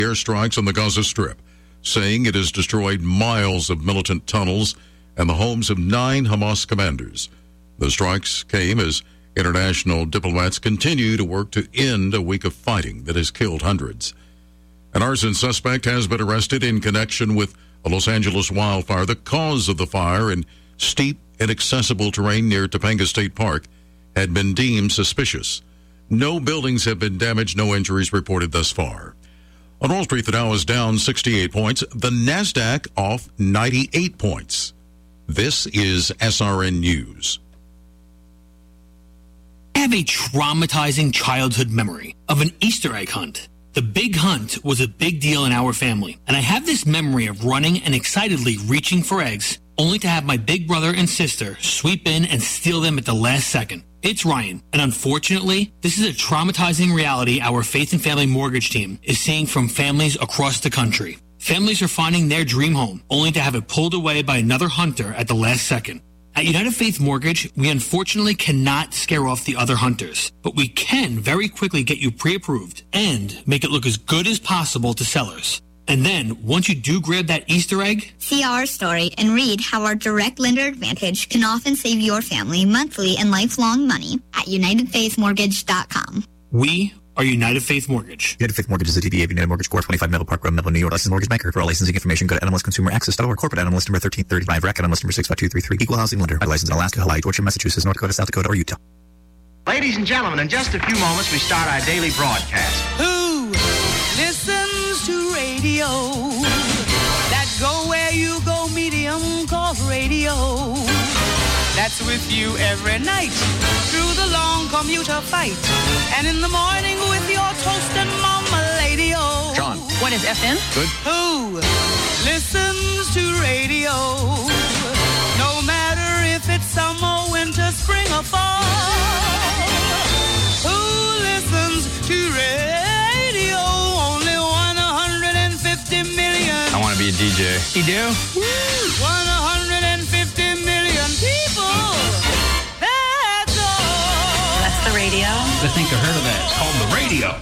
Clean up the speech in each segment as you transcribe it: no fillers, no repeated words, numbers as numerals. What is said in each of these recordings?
airstrikes on the Gaza Strip, saying it has destroyed miles of militant tunnels and the homes of 9 Hamas commanders. The strikes came as international diplomats continue to work to end a week of fighting that has killed hundreds. An arson suspect has been arrested in connection with a Los Angeles wildfire. The cause of the fire in steep, inaccessible terrain near Topanga State Park had been deemed suspicious. No buildings have been damaged, no injuries reported thus far. On Wall Street, the Dow is down 68 points. The NASDAQ off 98 points. This is SRN News. I have a traumatizing childhood memory of an Easter egg hunt. The big hunt was a big deal in our family, and I have this memory of running and excitedly reaching for eggs, only to have my big brother and sister sweep in and steal them at the last second. It's Ryan, and unfortunately, this is a traumatizing reality our Faith and Family Mortgage team is seeing from families across the country. Families are finding their dream home, only to have it pulled away by another hunter at the last second. At United Faith Mortgage, we unfortunately cannot scare off the other hunters, but we can very quickly get you pre-approved and make it look as good as possible to sellers. And then, once you do grab that Easter egg, see our story and read how our direct lender advantage can often save your family monthly and lifelong money at UnitedFaithMortgage.com. We are United Faith Mortgage. United Faith Mortgage is a DBA of United Mortgage Corp. 25 Melville Park Road, Melville, New York. Licensed mortgage banker. For all licensing information, go to NMLSConsumerAccess.org. Corporate NMLS number 1335. Racket NMLS number 65233. Equal housing lender. By license in Alaska, Hawaii, Georgia, Massachusetts, North Dakota, South Dakota, or Utah. Ladies and gentlemen, in just a few moments, we start our daily broadcast. Who listens to radio? That go where you go medium called radio. That's with you every night through the long commuter fight. And in the morning with your toast and mama lady-o. John. What is FM? Good. Who listens to radio? No matter if it's summer, winter, spring, or fall. Who listens to radio? Only 150 million. I want to be a DJ. you do? 150 million people. That's all. That's the radio. I think I heard of that. It's called the radio.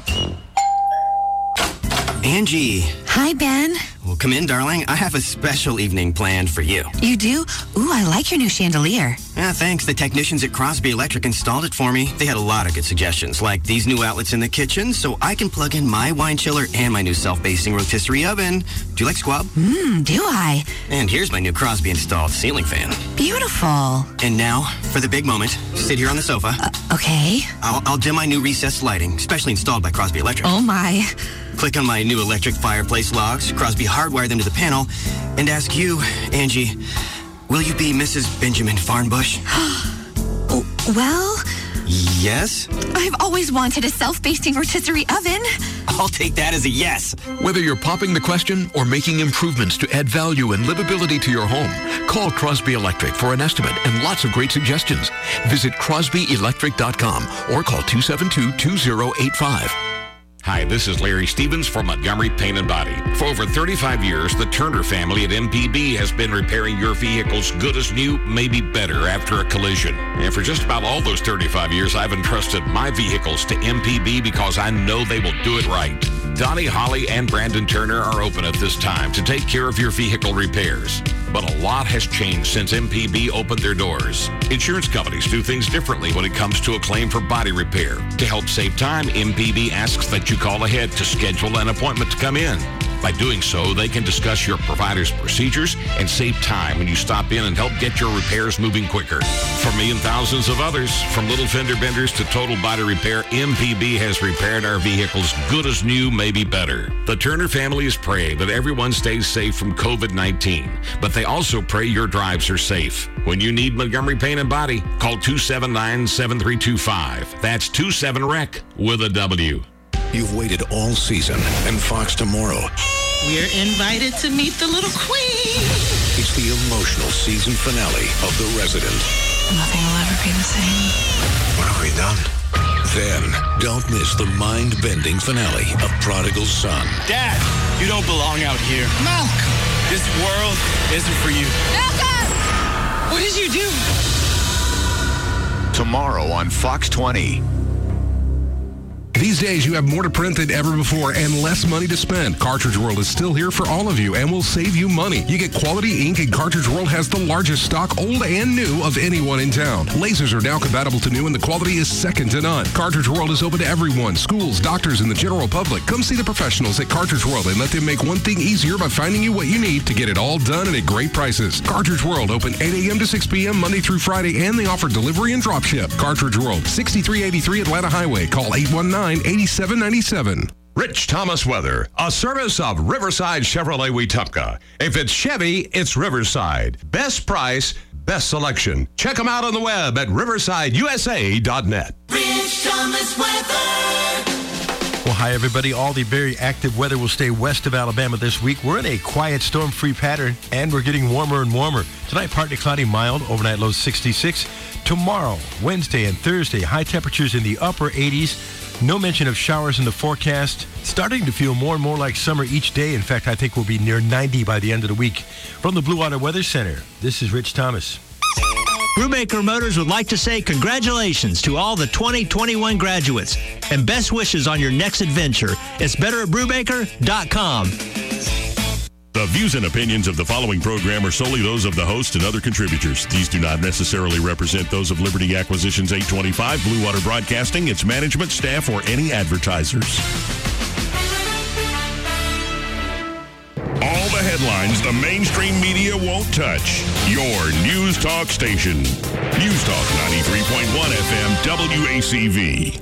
Angie. Hi, Ben. Well, come in, darling. I have a special evening planned for you. You do? Ooh, I like your new chandelier. Yeah, thanks. The technicians at Crosby Electric installed it for me. They had a lot of good suggestions, like these new outlets in the kitchen, so I can plug in my wine chiller and my new self-basting rotisserie oven. Do you like squab? Do I? And here's my new Crosby installed ceiling fan. Beautiful. And now, for the big moment, sit here on the sofa. Okay. I'll dim my new recessed lighting, specially installed by Crosby Electric. Oh, my. Click on my new electric fireplace logs. Crosby hardwired them to the panel. And ask you, Angie, will you be Mrs. Benjamin Farnbush? Well... Yes? I've always wanted a self-basting rotisserie oven. I'll take that as a yes. Whether you're popping the question or making improvements to add value and livability to your home, call Crosby Electric for an estimate and lots of great suggestions. Visit crosbyelectric.com or call 272-2085. Hi, this is Larry Stevens from Montgomery Paint and Body. For over 35 years, the Turner family at MPB has been repairing your vehicles good as new, maybe better after a collision. And for just about all those 35 years, I've entrusted my vehicles to MPB because I know they will do it right. Donnie, Holly, and Brandon Turner are open at this time to take care of your vehicle repairs. But a lot has changed since MPB opened their doors. Insurance companies do things differently when it comes to a claim for body repair. To help save time, MPB asks that you call ahead to schedule an appointment to come in. By doing so, they can discuss your provider's procedures and save time when you stop in and help get your repairs moving quicker. For me and thousands of others, from little fender benders to total body repair, MPB has repaired our vehicles good as new, maybe better. The Turner family is praying that everyone stays safe from COVID-19, but they also pray your drives are safe. When you need Montgomery Paint and Body, call 279-7325. That's 27-REC with a W. You've waited all season, and Fox Tomorrow. We're invited to meet the little queen. It's the emotional season finale of The Resident. Nothing will ever be the same. What have we done? Then, don't miss the mind-bending finale of Prodigal Son. Dad, you don't belong out here. Malcolm. This world isn't for you. Malcolm! What did you do? Tomorrow on Fox 20. These days, you have more to print than ever before and less money to spend. Cartridge World is still here for all of you and will save you money. You get quality ink, and Cartridge World has the largest stock, old and new, of anyone in town. Lasers are now compatible to new, and the quality is second to none. Cartridge World is open to everyone, schools, doctors, and the general public. Come see the professionals at Cartridge World and let them make one thing easier by finding you what you need to get it all done and at great prices. Cartridge World, open 8 a.m. to 6 p.m. Monday through Friday, and they offer delivery and drop ship. Cartridge World, 6383 Atlanta Highway. Call 819-8797. Rich Thomas Weather, a service of Riverside Chevrolet Wetumpka. If it's Chevy, it's Riverside. Best price, best selection. Check them out on the web at riversideusa.net. Rich Thomas Weather. Well, hi, everybody. All the very active weather will stay west of Alabama this week. We're in a quiet storm-free pattern, and we're getting warmer and warmer. Tonight, partly cloudy, mild, overnight low 66. Tomorrow, Wednesday and Thursday, high temperatures in the upper 80s. No mention of showers in the forecast. Starting to feel more and more like summer each day. In fact, I think we'll be near 90 by the end of the week. From the Blue Water Weather Center, this is Rich Thomas. Brubaker Motors would like to say congratulations to all the 2021 graduates and best wishes on your next adventure. It's better at Brubaker.com. The views and opinions of the following program are solely those of the host and other contributors. These do not necessarily represent those of Liberty Acquisitions 825, Blue Water Broadcasting, its management, staff, or any advertisers. All the headlines the mainstream media won't touch. Your News Talk station. News Talk 93.1 FM WACV.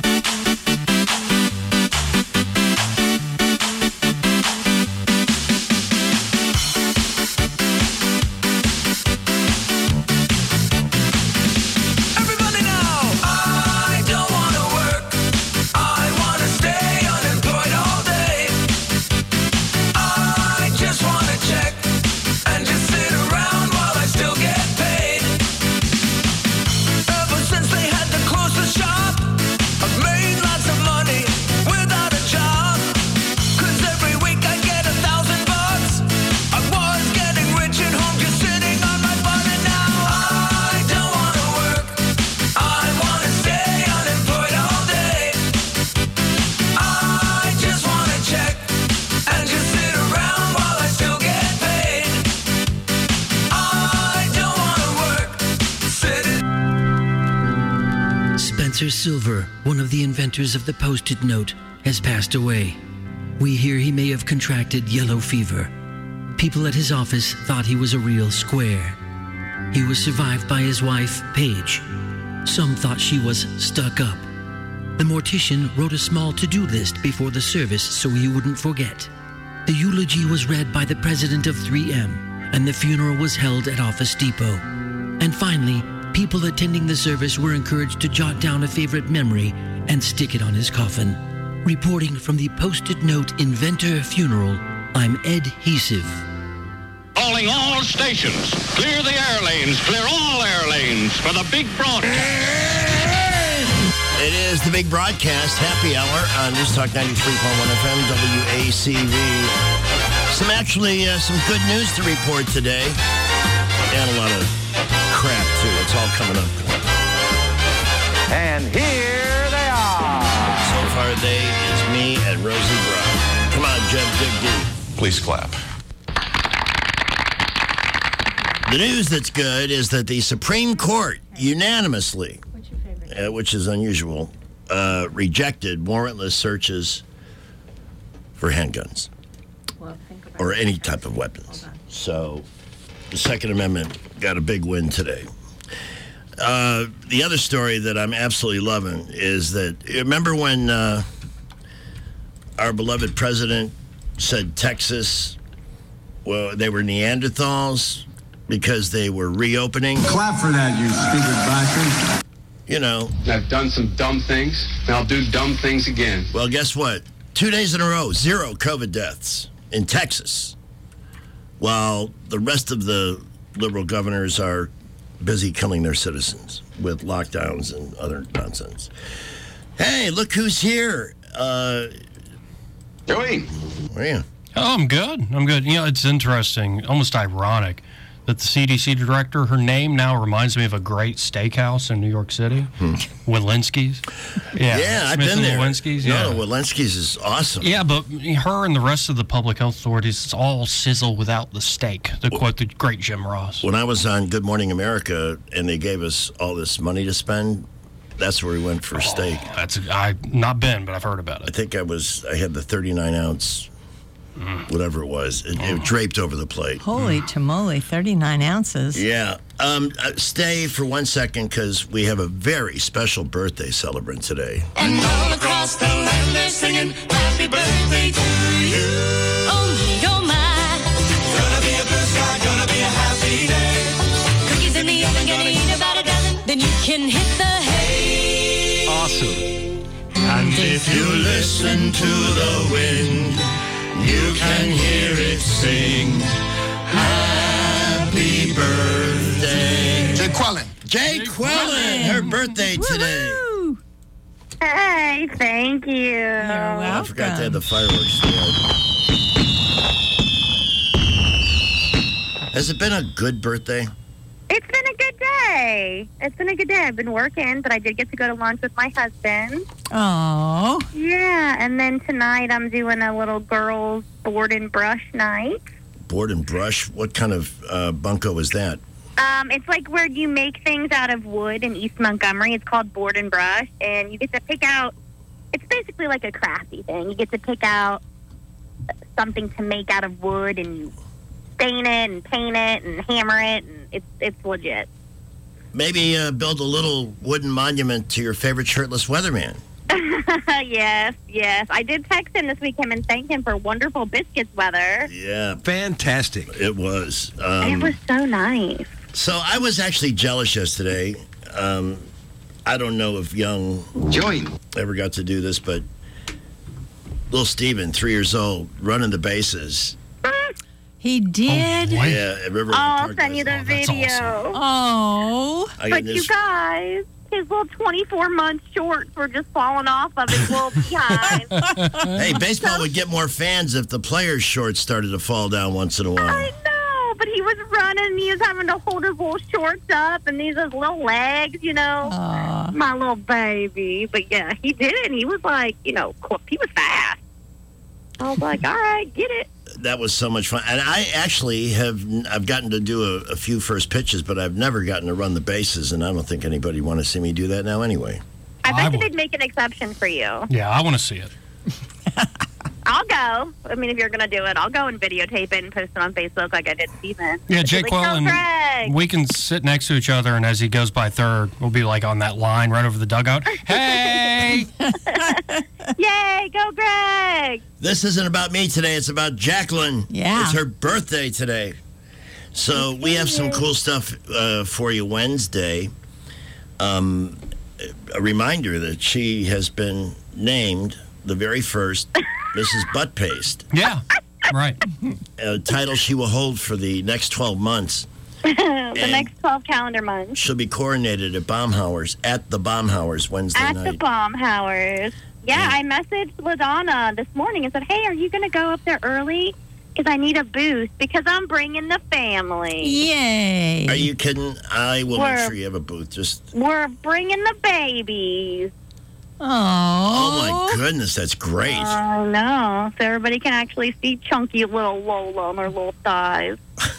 Silver, one of the inventors of the Post-it note, has passed away. We hear he may have contracted yellow fever. People at his office thought he was a real square. He was survived by his wife, Paige. Some thought she was stuck up. The mortician wrote a small to-do list before the service so he wouldn't forget. The eulogy was read by the president of 3M, and the funeral was held at Office Depot. And finally, people attending the service were encouraged to jot down a favorite memory and stick it on his coffin. Reporting from the Post-it Note Inventor Funeral, I'm Ed Hesiv. Calling all stations. Clear the air lanes. Clear all air lanes for the big broadcast. It is the big broadcast happy hour on News Talk 93.1 FM WACV. Some good news to report today. And a lot of crap, too. It's all coming up. And here they are. So far today is me and Rosie Brown. Come on, Jeb, dig deep. Please clap. The news that's good is that the Supreme Court unanimously, which is unusual, rejected warrantless searches for handguns or any type of weapons. So the Second Amendment got a big win today. The other story that I'm absolutely loving is that, remember when our beloved president said Texas, well, they were Neanderthals because they were reopening? Clap for that, you stupid bastard. You know. I've done some dumb things, and I'll do dumb things again. Well, guess what? 2 days in a row, 0 COVID deaths in Texas, while the rest of the liberal governors are busy killing their citizens with lockdowns and other nonsense. Hey, look who's here. Joey. Where are you? Oh, I'm good. You know, it's interesting, almost ironic, that the CDC director, her name now reminds me of a great steakhouse in New York City, Walensky's. Yeah, I've been there. Walensky's, No, Walensky's is awesome. Yeah, but her and the rest of the public health authorities, it's all sizzle without the steak, to quote the great Jim Ross. When I was on Good Morning America and they gave us all this money to spend, that's where we went for steak. I've not been, but I've heard about it. I think I had the 39-ounce, whatever it was. It draped over the plate. Holy tamale, 39 ounces. Yeah. Stay for 1 second because we have a very special birthday celebrant today. And all across the land they're singing happy birthday to you. Oh my. Gonna be a blue sky, gonna be a happy day. Cookies in the oven, gonna eat about a dozen. Then you can hit the hay. Awesome. And if you listen to the wind, you can hear it sing. Happy birthday. Jay Quellen. Jay Quellen. Her birthday today. Woo-hoo. Hey, thank you. You're I forgot to have the fireworks there. Has it been a good birthday? It's been a good day. It's been a good day. I've been working, but I did get to go to lunch with my husband. Oh. Yeah, and then tonight I'm doing a little girls' board and brush night. Board and brush? What kind of bunko is that? It's like where you make things out of wood in East Montgomery. It's called board and brush, and you get to pick out, it's basically like a crafty thing. You get to pick out something to make out of wood, and you stain it and paint it and hammer it, and it's legit. Maybe build a little wooden monument to your favorite shirtless weatherman. Yes. I did text him this weekend and thank him for wonderful biscuits weather. Yeah. Fantastic. It was. It was so nice. So I was actually jealous yesterday. I don't know if young Joey ever got to do this, but little Steven, 3 years old, running the bases. He did? Oh, yeah, at River I'll send you the video. Oh. But you guys, his little 24-month shorts were just falling off of his little behind. Hey, baseball would get more fans if the players' shorts started to fall down once in a while. I know, but he was running and he was having to hold his little shorts up and these his little legs, you know. My little baby. But yeah, he did it and he was like, he was fast. I was like, all right, get it. That was so much fun. And I actually I've gotten to do a few first pitches, but I've never gotten to run the bases, and I don't think anybody want to see me do that now anyway. I bet they'd make an exception for you. Yeah, I want to see it. I'll go. I mean, if you're going to do it, I'll go and videotape it and post it on Facebook like I did Steven. Yeah, Jake Quellen, we can sit next to each other, and as he goes by third, we'll be like on that line right over the dugout. Hey! Yay, go Greg! This isn't about me today. It's about Jacqueline. Yeah. It's her birthday today. So we have some cool stuff for you Wednesday. A reminder that she has been named the very first Mrs. Butt Paste. Yeah, right. A title she will hold for the next 12 months. The next 12 calendar months. She'll be coronated at Baumhauer's, at the Baumhauer's Wednesday night. At the Baumhauer's. Yeah, I messaged LaDonna this morning and said, hey, are you going to go up there early? Because I need a booth because I'm bringing the family. Yay. Are you kidding? I will make sure you have a booth. We're bringing the babies. Oh, my goodness, that's great. I know. So everybody can actually see chunky little Lola on her little thighs.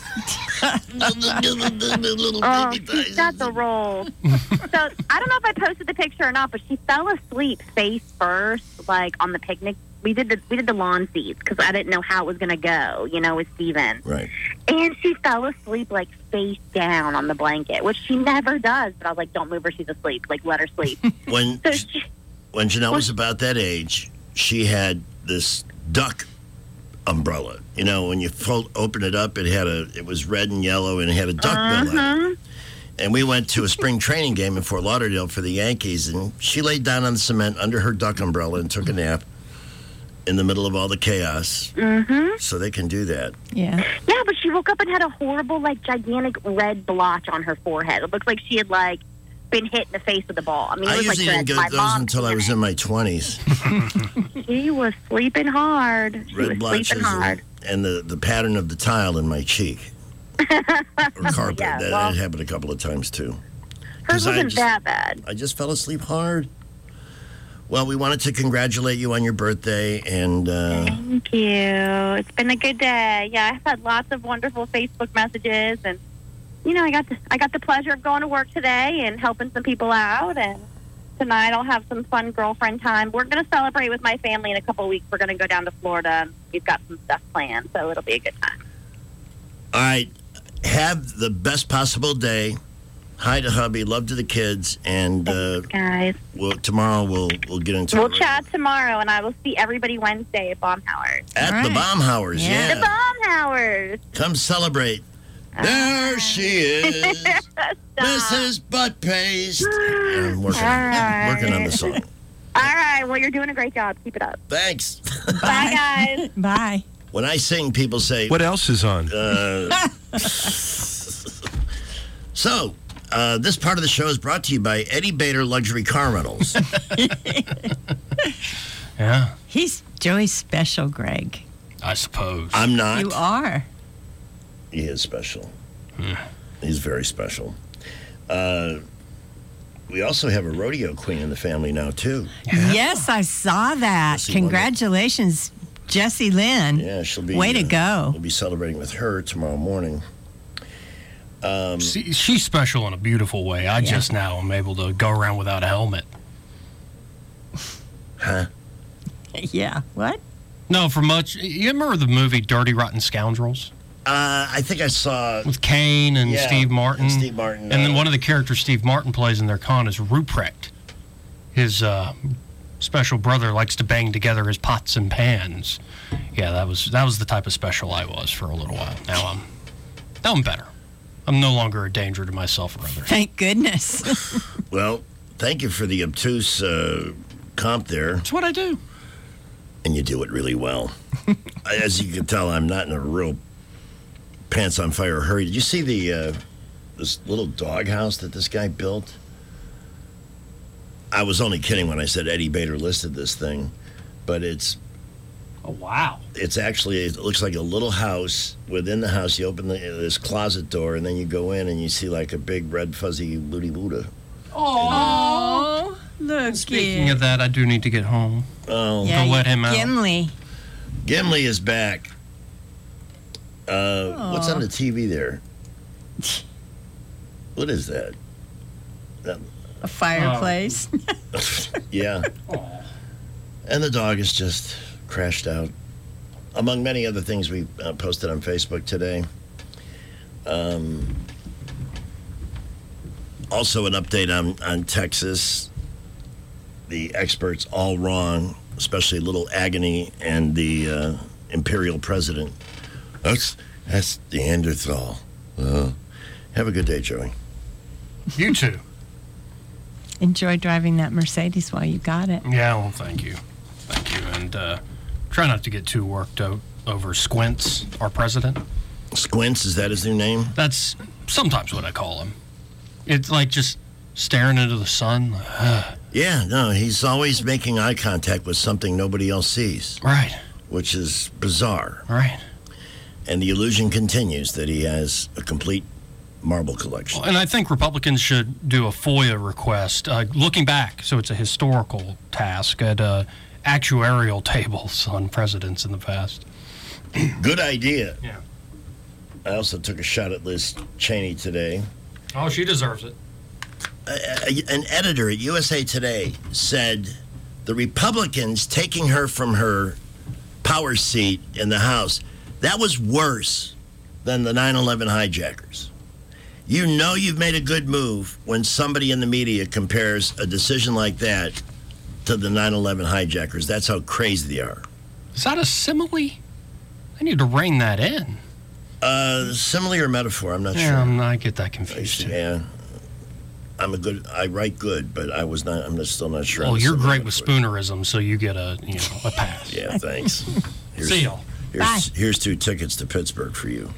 She's got the roll. So I don't know if I posted the picture or not, but she fell asleep face first, like on the picnic. We did the lawn seats because I didn't know how it was going to go, with Steven. Right. And she fell asleep like face down on the blanket, which she never does. But I was like, don't move her. She's asleep. Like, let her sleep. When Janelle was about that age, she had this duck umbrella. When you open it up, it was red and yellow, and it had a duck bill on it. And we went to a spring training game in Fort Lauderdale for the Yankees, and she laid down on the cement under her duck umbrella and took a nap in the middle of all the chaos. Mm-hmm. So they can do that. Yeah. Yeah, but she woke up and had a horrible, gigantic red blotch on her forehead. It looked like she had, been hit in the face with a ball. I mean, it was usually didn't get those until I was in my 20s. She was sleeping hard. Red blotches and the pattern of the tile in my cheek. Or carpet. Yeah, that well- happened a couple of times, too. Hers 'Cause I wasn't just- that bad. I just fell asleep hard. Well, we wanted to congratulate you on your birthday, and Thank you. It's been a good day. Yeah, I've had lots of wonderful Facebook messages, and I got the pleasure of going to work today and helping some people out. And tonight I'll have some fun girlfriend time. We're going to celebrate with my family in a couple of weeks. We're going to go down to Florida, and we've got some stuff planned, so it'll be a good time. all right, have the best possible day. Hi to hubby, love to the kids, and Guys, tomorrow we'll get into we'll it. chat tomorrow, and I will see everybody Wednesday at Baumhauer's. At the Baumhauer's, yeah. The Baumhauer's. Come celebrate. There she is, Mrs. Butt Paste. I'm working on the song. All right. Well, you're doing a great job. Keep it up. Thanks. Bye, guys. Bye. When I sing, people say, What else is on? So, this part of the show is brought to you by Eddie Bader Luxury Car Rentals. Yeah. He's Joey's special, Greg. I suppose. I'm not. You are. He is special. He's very special. We also have a rodeo queen in the family now, too. Yes, I saw that. Jessie Congratulations, Jessie Lynn. Yeah, she'll be. Way to go. We'll be celebrating with her tomorrow morning. She's special in a beautiful way. I just now am able to go around without a helmet. Huh? Yeah. What? No, for much. You remember the movie Dirty Rotten Scoundrels? I think I saw with Kane and Steve Martin. and Steve Martin. And then one of the characters Steve Martin plays in their con is Ruprecht. His special brother likes to bang together his pots and pans. Yeah, that was the type of special I was for a little while. Now I'm better. I'm no longer a danger to myself or others. Thank goodness. Well, thank you for the obtuse comp there. That's what I do. And you do it really well. As you can tell, I'm not in a real pants on fire hurry. Did you see this little doghouse that this guy built? I was only kidding when I said Eddie Bader listed this thing, but it's... Oh, wow. It's actually, it looks like a little house. Within the house, you open this closet door, and then you go in and you see like a big red fuzzy Looty Buddha. Oh, look. Speaking of that, I do need to get home. Oh, Yeah, Go let him out. Gimli. Gimli is back. What's on the TV there? What is that? A fireplace. Yeah. And the dog is just crashed out. Among many other things we posted on Facebook today. Also an update on Texas. The experts all wrong, especially Little Agony and the Imperial President. That's Neanderthal. Have a good day, Joey. You too. Enjoy driving that Mercedes while you got it. Yeah, well, thank you. Thank you. And try not to get too worked out over Squints, our president. Squints, is that his new name? That's sometimes what I call him. It's like just staring into the sun. Yeah, no, he's always making eye contact with something nobody else sees. Right. Which is bizarre. Right. And the illusion continues that he has a complete marble collection. And I think Republicans should do a FOIA request, looking back, so it's a historical task, at actuarial tables on presidents in the past. Good idea. Yeah. I also took a shot at Liz Cheney today. Oh, she deserves it. An editor at USA Today said the Republicans taking her from her power seat in the House, that was worse than the 9/11 hijackers. You know you've made a good move when somebody in the media compares a decision like that to the 9/11 hijackers. That's how crazy they are. Is that a simile? I need to rein that in. Simile or metaphor, I'm not sure. Yeah, I get that confused. Yeah. I write good, but I'm still not sure. Well, you're great with spoonerism, so you get a pass. Yeah, thanks. See y'all. Here's 2 tickets to Pittsburgh for you.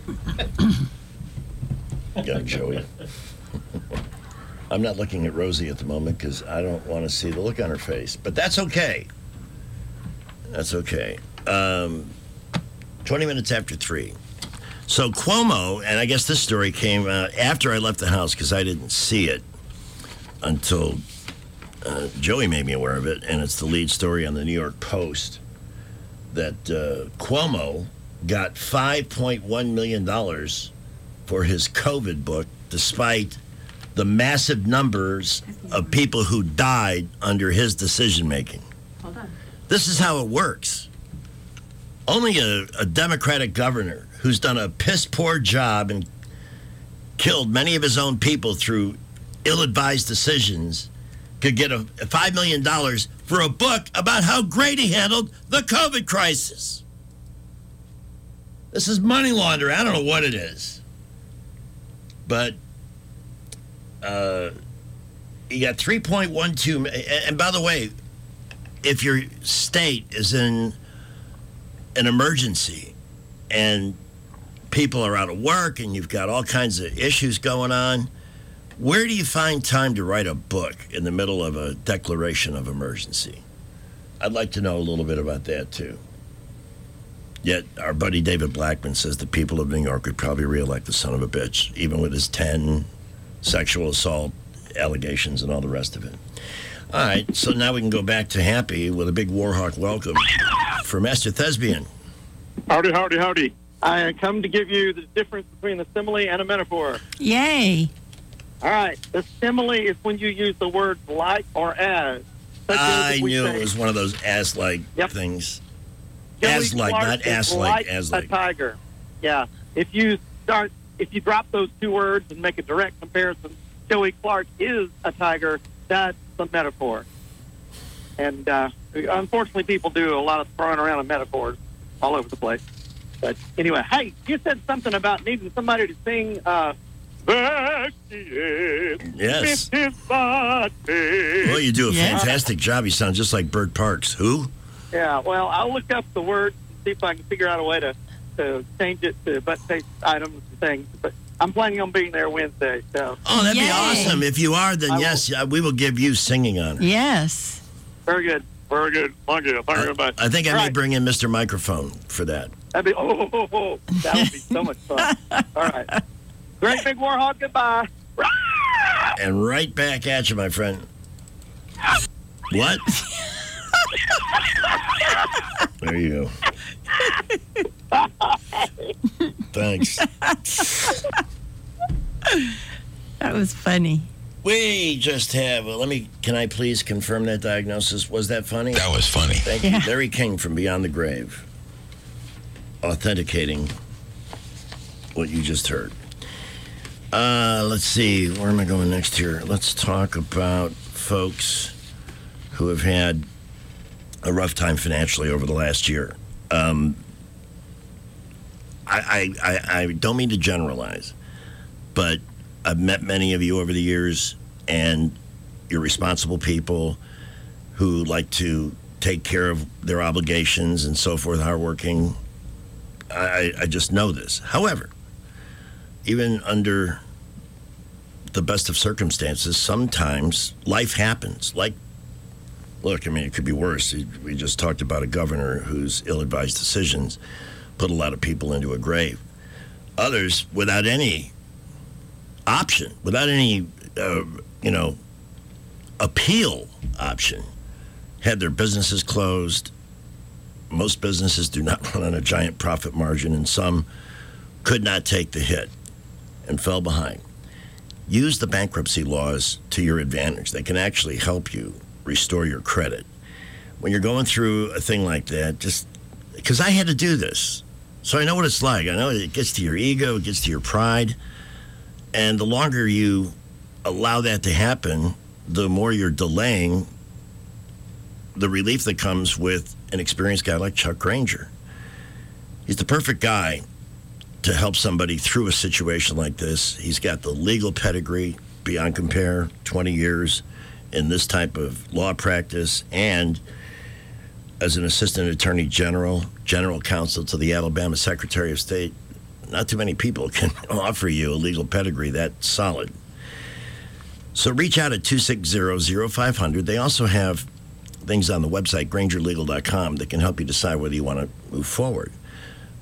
Got it, Joey. I'm not looking at Rosie at the moment because I don't want to see the look on her face, but that's okay. That's okay. 20 minutes after 3. So Cuomo, and I guess this story came after I left the house because I didn't see it until Joey made me aware of it, and it's the lead story on the New York Post that Cuomo got $5.1 million for his COVID book, despite the massive numbers of people who died under his decision-making. Hold on. This is how it works. Only a Democratic governor who's done a piss-poor job and killed many of his own people through ill-advised decisions could get a $5 million for a book about how great he handled the COVID crisis. This is money laundering. I don't know what it is. But you got 3.12, and by the way, if your state is in an emergency and people are out of work and you've got all kinds of issues going on, where do you find time to write a book in the middle of a declaration of emergency? I'd like to know a little bit about that, too. Yet our buddy David Blackman says the people of New York would probably reelect the son of a bitch, even with his 10 sexual assault allegations and all the rest of it. All right, so now we can go back to Happy with a big Warhawk welcome for Master Thespian. Howdy, howdy, howdy. I come to give you the difference between a simile and a metaphor. Yay. All right, the simile is when you use the words like or as. I knew it was one of those as-like things. As-like, not ass-like, as-like. A tiger. Yeah. If you drop those two words and make a direct comparison, Joey Clark is a tiger. That's the metaphor. And unfortunately, people do a lot of throwing around of metaphors all over the place. But anyway, hey, you said something about needing somebody to sing. Yes. Well, you do a fantastic job. You sound just like Bert Parks. Who? Yeah, well, I'll look up the words and see if I can figure out a way to change it to butt-face items and things. But I'm planning on being there Wednesday. So. Oh, that'd be awesome. If you are, then yes, we will give you singing honor. Yes. Very good. Very good. Thank you very much. I think I may bring in Mr. Microphone for that. That'd be, that would be so much fun. All right. Great big Warhawk, goodbye. And right back at you, my friend. What? There you go. Thanks. That was funny. We just have, can I please confirm that diagnosis? Was that funny? That was funny. Thank you. Larry King from Beyond the Grave, authenticating what you just heard. Let's see, where am I going next here? Let's talk about folks who have had a rough time financially over the last year. I don't mean to generalize, but I've met many of you over the years, and you're responsible people who like to take care of their obligations and so forth, hardworking. I just know this. However, even under the best of circumstances, sometimes life happens. Look, I mean, it could be worse. We just talked about a governor whose ill-advised decisions put a lot of people into a grave. Others, without any option, without any, appeal option, had their businesses closed. Most businesses do not run on a giant profit margin, and some could not take the hit and fell behind. Use the bankruptcy laws to your advantage. They can actually help you restore your credit. When you're going through a thing like that, just because I had to do this, so I know what it's like. I know it gets to your ego, it gets to your pride, and the longer you allow that to happen, the more you're delaying the relief that comes with an experienced guy like Chuck Granger. He's the perfect guy to help somebody through a situation like this. He's got the legal pedigree beyond compare, 20 years in this type of law practice, and as an assistant attorney general counsel to the Alabama Secretary of State. Not too many people can offer you a legal pedigree that solid. So reach out at 260-0500. They also have things on the website, GrangerLegal.com, that can help you decide whether you want to move forward.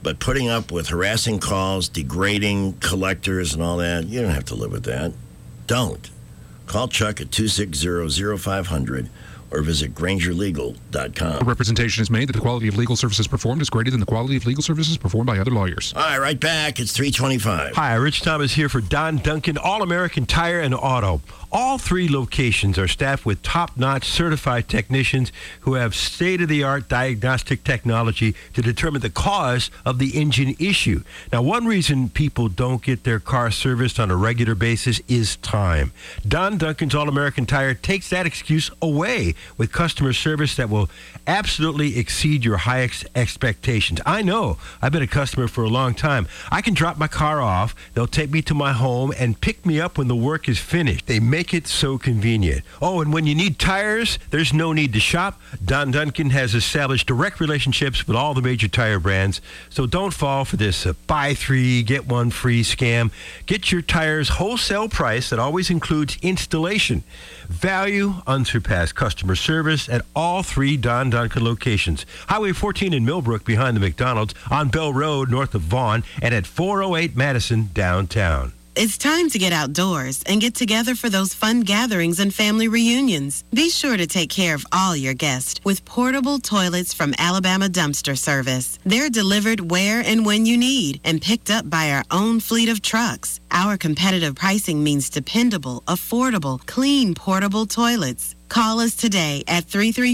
But putting up with harassing calls, degrading collectors and all that, you don't have to live with that. Don't. Call Chuck at 260-0500 or visit GrangerLegal.com. Representation is made that the quality of legal services performed is greater than the quality of legal services performed by other lawyers. All right, right back. It's 3:25. Hi, Rich Thomas here for Don Duncan, All-American Tire and Auto. All 3 locations are staffed with top-notch certified technicians who have state-of-the-art diagnostic technology to determine the cause of the engine issue. Now, one reason people don't get their car serviced on a regular basis is time. Don Duncan's All-American Tire takes that excuse away with customer service that will absolutely exceed your highest expectations. I know. I've been a customer for a long time. I can drop my car off. They'll take me to my home and pick me up when the work is finished. They make it so convenient. Oh, and when you need tires, there's no need to shop. Don Duncan has established direct relationships with all the major tire brands, so don't fall for this buy 3, get 1 free scam. Get your tires wholesale price that always includes installation. Value, unsurpassed customer service at all 3 Don Duncan locations. Highway 14 in Millbrook behind the McDonald's, on Bell Road north of Vaughan, and at 408 Madison downtown. It's time to get outdoors and get together for those fun gatherings and family reunions. Be sure to take care of all your guests with portable toilets from Alabama Dumpster Service. They're delivered where and when you need and picked up by our own fleet of trucks. Our competitive pricing means dependable, affordable, clean portable toilets. Call us today at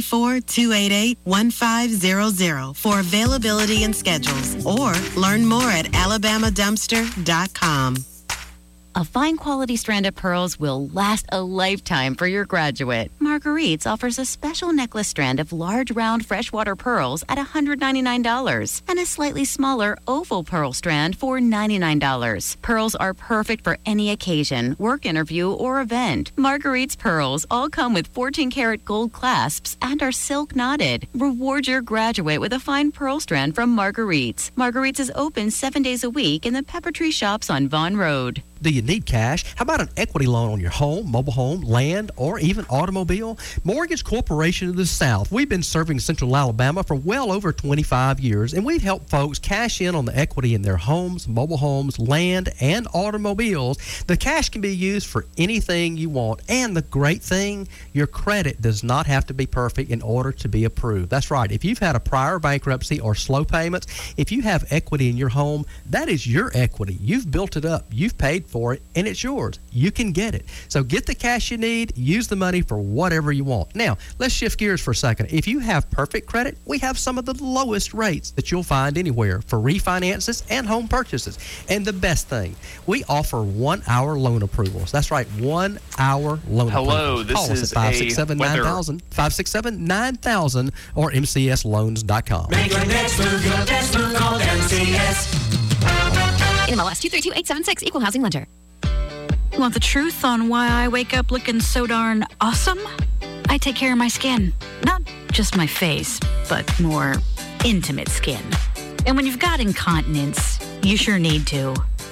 334-288-1500 for availability and schedules, or learn more at alabamadumpster.com. A fine quality strand of pearls will last a lifetime for your graduate. Marguerite's offers a special necklace strand of large round freshwater pearls at $199 and a slightly smaller oval pearl strand for $99. Pearls are perfect for any occasion, work interview, or event. Marguerite's pearls all come with 14-karat gold clasps and are silk knotted. Reward your graduate with a fine pearl strand from Marguerite's. Marguerite's is open 7 days a week in the Pepper Tree Shops on Vaughan Road. Do you need cash? How about an equity loan on your home, mobile home, land, or even automobile? Mortgage Corporation of the South. We've been serving Central Alabama for well over 25 years, and we've helped folks cash in on the equity in their homes, mobile homes, land, and automobiles. The cash can be used for anything you want, and the great thing, your credit does not have to be perfect in order to be approved. That's right. If you've had a prior bankruptcy or slow payments, if you have equity in your home, that is your equity. You've built it up. You've paid for it, and it's yours. You can get it. So get the cash you need, use the money for whatever you want. Now, let's shift gears for a second. If you have perfect credit, we have some of the lowest rates that you'll find anywhere for refinances and home purchases. And the best thing, we offer 1-hour loan approvals. That's right, 1-hour loan approvals. Hello, this is Call us at 567-9000, 567-9000, or mcsloans.com. Make your next move your best move. Call MCS. NMLS 232876, Equal Housing Lender. Want the truth on why I wake up looking so darn awesome? I take care of my skin. Not just my face, but more intimate skin. And when you've got incontinence, you sure need to.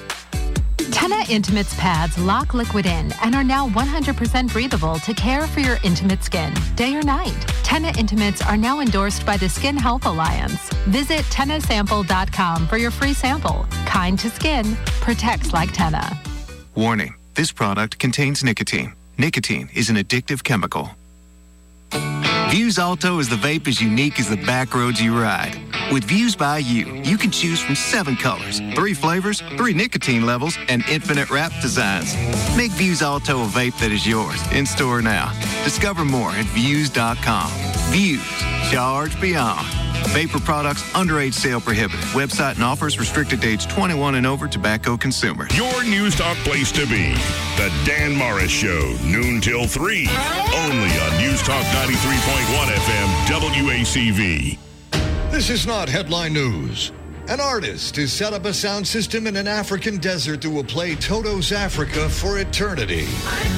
Tena Intimates pads lock liquid in and are now 100% breathable to care for your intimate skin, day or night. Tena Intimates are now endorsed by the Skin Health Alliance. Visit tenasample.com for your free sample. Kind to skin, protects like Tena. Warning, this product contains nicotine. Nicotine is an addictive chemical. Views Alto is the vape as unique as the back roads you ride. With Views by You, you can choose from 7 colors, 3 flavors, 3 nicotine levels, and infinite wrap designs. Make Views Alto a vape that is yours, in store now. Discover more at Views.com. Views, charge beyond. Vapor products, underage sale prohibited. Website and offers restricted to age 21 and over tobacco consumers. Your News Talk place to be. The Dan Morris Show, noon till 3. Only on News Talk 93.1 FM, WACV. This is not headline news. An artist has set up a sound system in an African desert that will play Toto's Africa for eternity.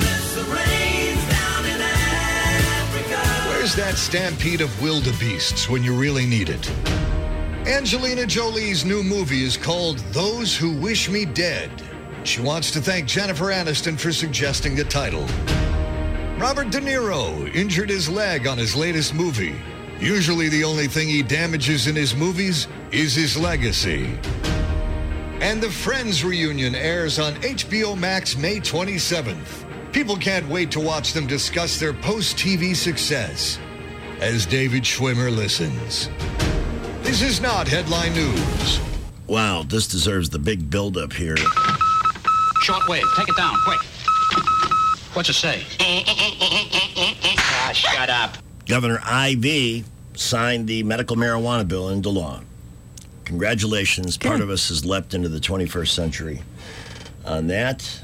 Where's that stampede of wildebeests when you really need it? Angelina Jolie's new movie is called Those Who Wish Me Dead. She wants to thank Jennifer Aniston for suggesting the title. Robert De Niro injured his leg on his latest movie. Usually the only thing he damages in his movies is his legacy. And the Friends reunion airs on HBO Max May 27th. People can't wait to watch them discuss their post-TV success as David Schwimmer listens. This is not headline news. Wow, this deserves the big build-up here. Shortwave, take it down, quick. What's it say? Shut up. Governor Ivey signed the medical marijuana bill into law. Congratulations. Part of us has leapt into the 21st century on that.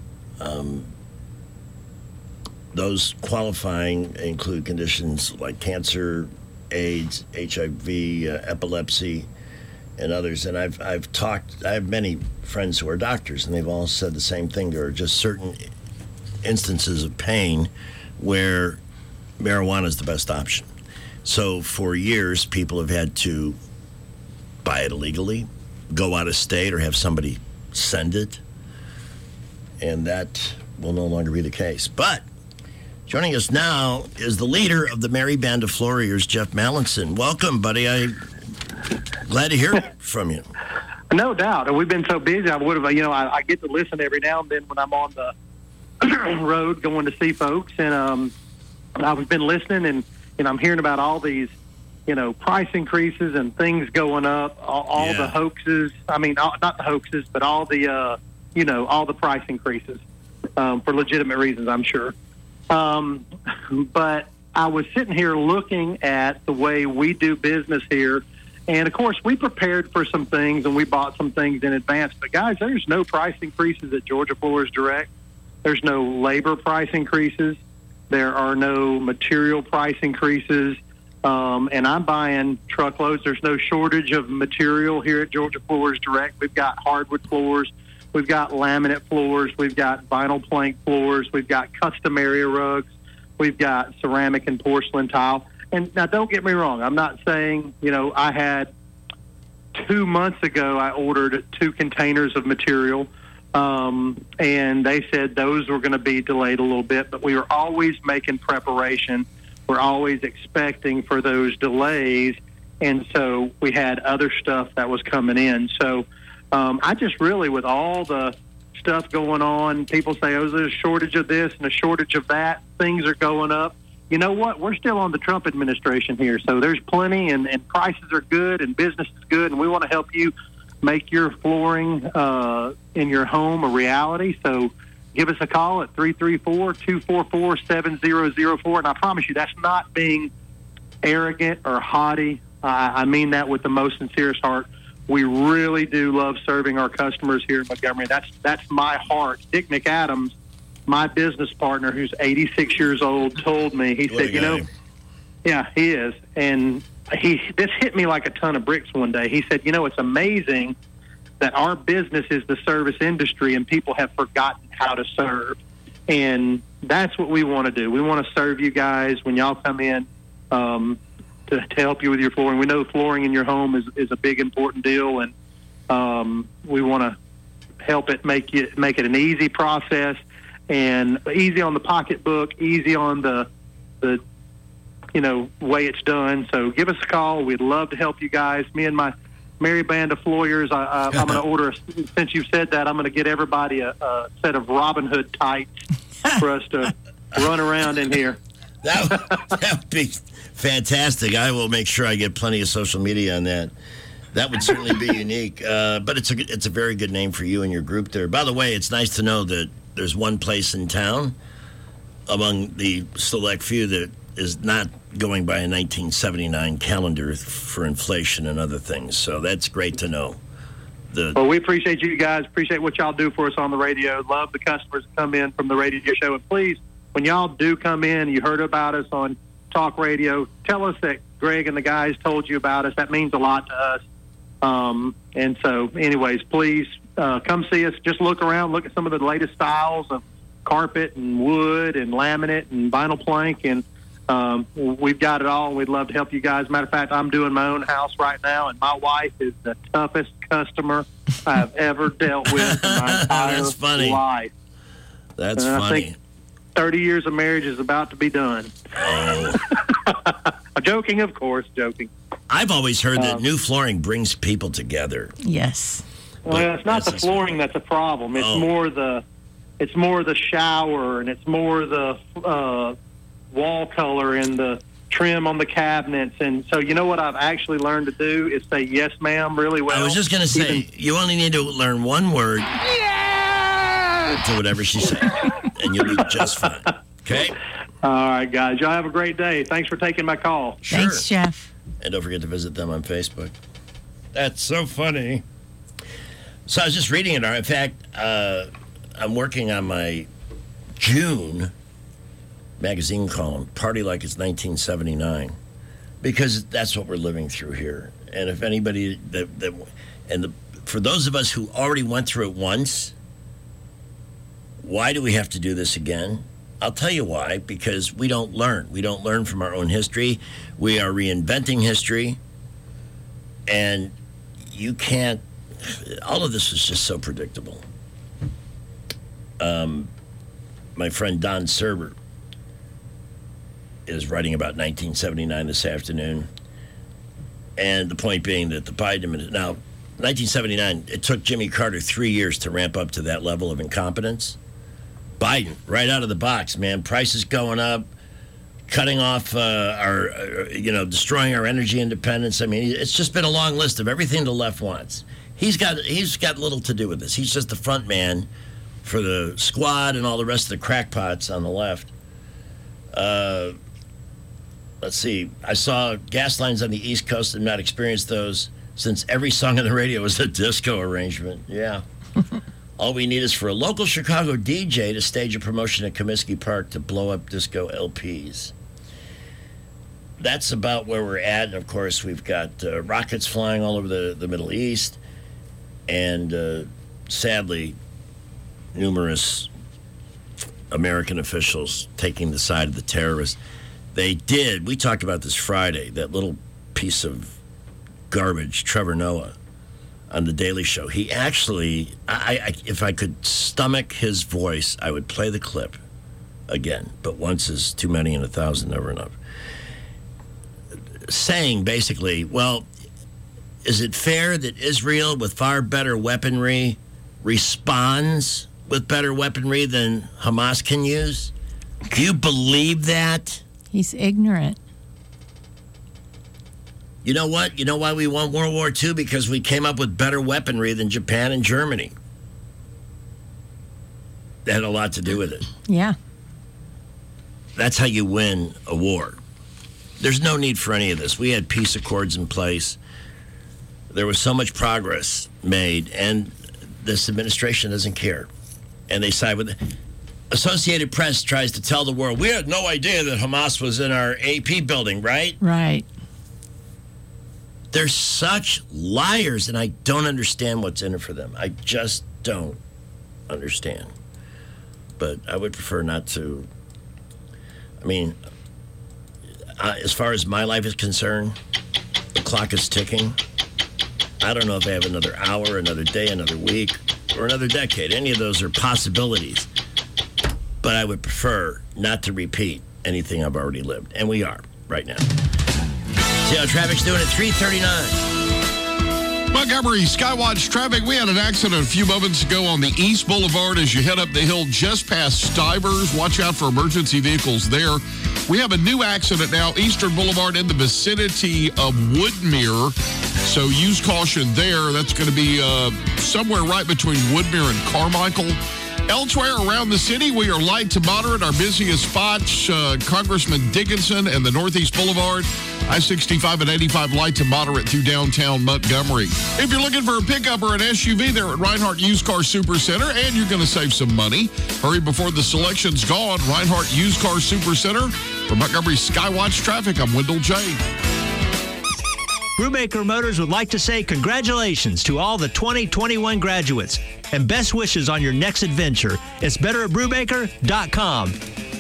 Those qualifying include conditions like cancer, AIDS, HIV, epilepsy, and others. And I have many friends who are doctors, and they've all said the same thing. There are just certain instances of pain where marijuana is the best option. So for years, people have had to buy it illegally, go out of state, or have somebody send it. And that will no longer be the case. But joining us now is the leader of the Merry Band of Floriers, Jeff Mallinson. Welcome, buddy. I'm glad to hear from you. No doubt. And we've been so busy. I would have, I get to listen every now and then when I'm on the road going to see folks. And I've been listening, and I'm hearing about all these, price increases and things going up, all the hoaxes. I mean, not the hoaxes, but all the, all the price increases for legitimate reasons, I'm sure. But I was sitting here looking at the way we do business here. And, of course, we prepared for some things and we bought some things in advance. But, guys, there's no price increases at Georgia Floors Direct. There's no labor price increases. There are no material price increases. And I'm buying truckloads. There's no shortage of material here at Georgia Floors Direct. We've got hardwood floors. We've got laminate floors. We've got vinyl plank floors. We've got custom area rugs. We've got ceramic and porcelain tile. And now, don't get me wrong. I'm not saying, I had 2 months ago, I ordered 2 containers of material. And they said those were going to be delayed a little bit, but we were always making preparation. We're always expecting for those delays. And so we had other stuff that was coming in. So I just really, with all the stuff going on, people say, oh, there's a shortage of this and a shortage of that. Things are going up. You know what? We're still on the Trump administration here. So there's plenty, and prices are good, and business is good, and we want to help you make your flooring in your home a reality. So give us a call at 334-244-7004. And I promise you, that's not being arrogant or haughty. I mean that with the most sincerest heart. We really do love serving our customers here in Montgomery. That's my heart. Dick McAdams, my business partner, who's 86 years old, told me, he said, yeah, he is. And this hit me like a ton of bricks one day. He said, it's amazing that our business is the service industry and people have forgotten how to serve. And that's what we want to do. We want to serve you guys when y'all come in to help you with your flooring. We know flooring in your home is a big, important deal, and we want to help it make it an easy process and easy on the pocketbook, easy on the way it's done. So give us a call. We'd love to help you guys. Me and my Merry Band of Floyers, I'm going to order, since you've said that, I'm going to get everybody a set of Robin Hood tights for us to run around in here. That would be fantastic. I will make sure I get plenty of social media on that. That would certainly be unique. But it's a very good name for you and your group there. By the way, it's nice to know that there's one place in town among the select few that is not going by a 1979 calendar for inflation and other things. So that's great to know. Well, we appreciate you guys. Appreciate what y'all do for us on the radio. Love the customers that come in from the radio show. And please, when y'all do come in, you heard about us on talk radio, tell us that Greg and the guys told you about us. That means a lot to us. And so, anyways, please come see us. Just look around, look at some of the latest styles of carpet and wood and laminate and vinyl plank. And we've got it all. We'd love to help you guys. Matter of fact, I'm doing my own house right now, and my wife is the toughest customer I've ever dealt with in my entire life. That's funny. funny. I think 30 years of marriage is about to be done. Oh. Joking, of course, joking. I've always heard that new flooring brings people together. Yes. Well, it's not the flooring that's a problem. It's more the shower, and it's more the wall color and the trim on the cabinets. And so, you know what I've actually learned to do is say yes, ma'am, really well. I was just going to say, you only need to learn one word to whatever she's saying, and you'll be just fine. Okay? All right, guys. Y'all have a great day. Thanks for taking my call. Sure. Thanks, Jeff. And don't forget to visit them on Facebook. That's so funny. So I was just reading it. In fact, I'm working on my June magazine column, Party Like It's 1979, because that's what we're living through here. And if anybody for those of us who already went through it once, why do we have to do this again? I'll tell you why, because we don't learn. We don't learn from our own history. We are reinventing history. And you can't, all of this was just so predictable. My friend Don Serber is writing about 1979 this afternoon. And the point being that the Biden administration, now, 1979, it took Jimmy Carter 3 years to ramp up to that level of incompetence. Biden, right out of the box, man, prices going up, cutting off destroying our energy independence. I mean, it's just been a long list of everything the left wants. He's got little to do with this. He's just the front man for the squad and all the rest of the crackpots on the left. Let's see. I saw gas lines on the East Coast and not experienced those since every song on the radio was a disco arrangement. Yeah. All we need is for a local Chicago DJ to stage a promotion at Comiskey Park to blow up disco LPs. That's about where we're at. And, of course, we've got rockets flying all over the Middle East. And, sadly, numerous American officials taking the side of the terrorists. We talked about this Friday, that little piece of garbage, Trevor Noah, on The Daily Show. He actually, if I could stomach his voice, I would play the clip again. But once is too many and 1,000 never enough. Saying basically, well, is it fair that Israel, with far better weaponry, responds with better weaponry than Hamas can use? Do you believe that? He's ignorant. You know what? You know why we won World War II? Because we came up with better weaponry than Japan and Germany. That had a lot to do with it. Yeah. That's how you win a war. There's no need for any of this. We had peace accords in place. There was so much progress made, and this administration doesn't care. And they side with it. Associated Press tries to tell the world, we had no idea that Hamas was in our AP building, right? Right. They're such liars, and I don't understand what's in it for them. I just don't understand. But I would prefer not to. I mean, as far as my life is concerned, the clock is ticking. I don't know if I have another hour, another day, another week, or another decade. Any of those are possibilities. But I would prefer not to repeat anything I've already lived. And we are right now. See how traffic's doing at 3:39. Montgomery Skywatch traffic. We had an accident a few moments ago on the East Boulevard as you head up the hill just past Stivers. Watch out for emergency vehicles there. We have a new accident now, Eastern Boulevard in the vicinity of Woodmere. So use caution there. That's going to be somewhere right between Woodmere and Carmichael. Elsewhere around the city, we are light to moderate. Our busiest spots, Congressman Dickinson and the Northeast Boulevard. I-65 and 85 light to moderate through downtown Montgomery. If you're looking for a pickup or an SUV, they're at Reinhardt Used Car Super Center, and you're going to save some money. Hurry before the selection's gone. Reinhardt Used Car Super Center. For Montgomery Skywatch Traffic, I'm Wendell J. Brubaker Motors would like to say congratulations to all the 2021 graduates and best wishes on your next adventure. It's better at Brubaker.com.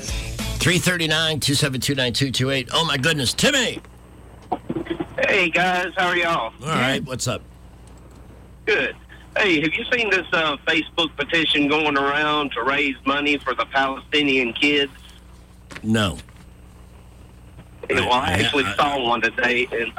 339-272-9228. Oh, my goodness. Timmy! Hey, guys. How are y'all? All right. What's up? Good. Hey, have you seen this Facebook petition going around to raise money for the Palestinian kids? No. Well, I actually saw one today, and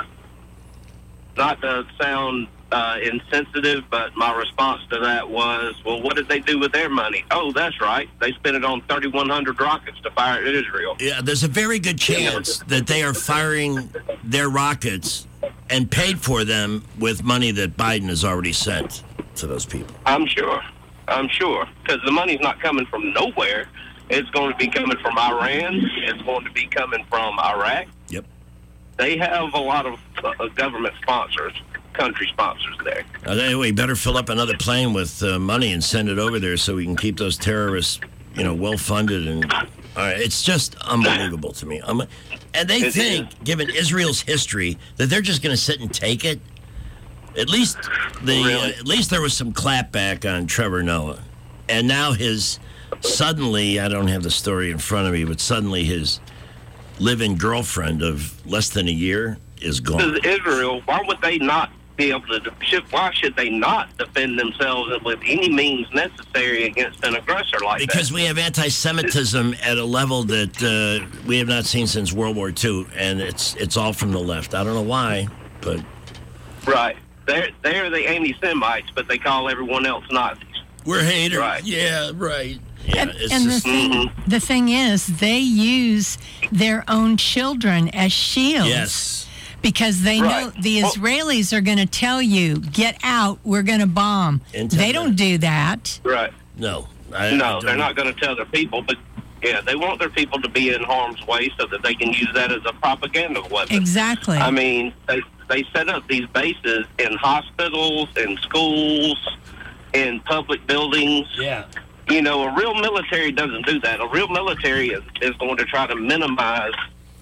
not to sound insensitive, but my response to that was, well, what did they do with their money? Oh, that's right. They spent it on 3,100 rockets to fire at Israel. Yeah, there's a very good chance that they are firing their rockets and paid for them with money that Biden has already sent to those people. I'm sure. Because the money's not coming from nowhere. It's going to be coming from Iran. It's going to be coming from Iraq. Yep. They have a lot of government sponsors, country sponsors there. Anyway, better fill up another plane with money and send it over there so we can keep those terrorists, well funded. And it's just unbelievable to me. And they think, given Israel's history, that they're just going to sit and take it. At least there was some clapback on Trevor Noah, and now suddenly, I don't have the story in front of me, but suddenly his live-in girlfriend of less than a year is gone. Israel, why would they not be able to? Why should they not defend themselves with any means necessary against an aggressor like that? Because we have anti-Semitism at a level that we have not seen since World War II, and it's all from the left. I don't know why, but right, they're the anti-Semites, but they call everyone else Nazis. We're haters. Right. Yeah, right. Yeah, the thing is, they use their own children as shields. Yes. Because they know the Israelis are going to tell you, get out, we're going to bomb. They don't do that. Right. No. They're not going to tell their people, but they want their people to be in harm's way so that they can use that as a propaganda weapon. Exactly. I mean, they set up these bases in hospitals, in schools, in public buildings. Yeah. A real military doesn't do that. A real military is going to try to minimize,